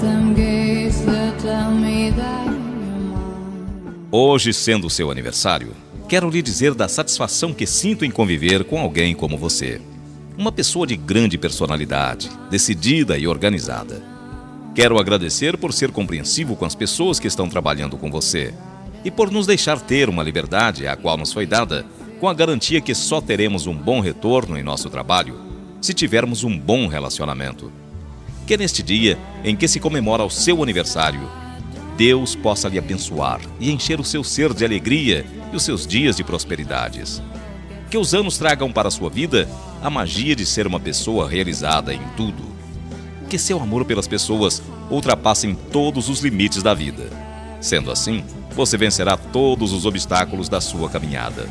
them gates that tell me that you're mine. Hoje, sendo o seu aniversário, quero lhe dizer da satisfação que sinto em conviver com alguém como você. Uma pessoa de grande personalidade, decidida e organizada. Quero agradecer por ser compreensivo com as pessoas que estão trabalhando com você e por nos deixar ter uma liberdade a qual nos foi dada, com a garantia que só teremos um bom retorno em nosso trabalho se tivermos um bom relacionamento. Que neste dia em que se comemora o seu aniversário, Deus possa lhe abençoar e encher o seu ser de alegria e os seus dias de prosperidades. Que os anos tragam para a sua vida a magia de ser uma pessoa realizada em tudo. Que seu amor pelas pessoas ultrapasse todos os limites da vida. Sendo assim, você vencerá todos os obstáculos da sua caminhada.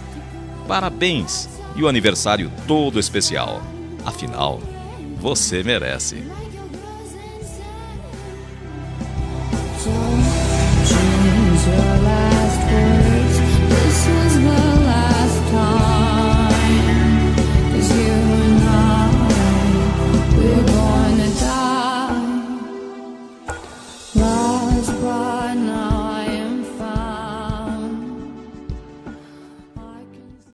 Parabéns e o aniversário todo especial. Afinal, você merece.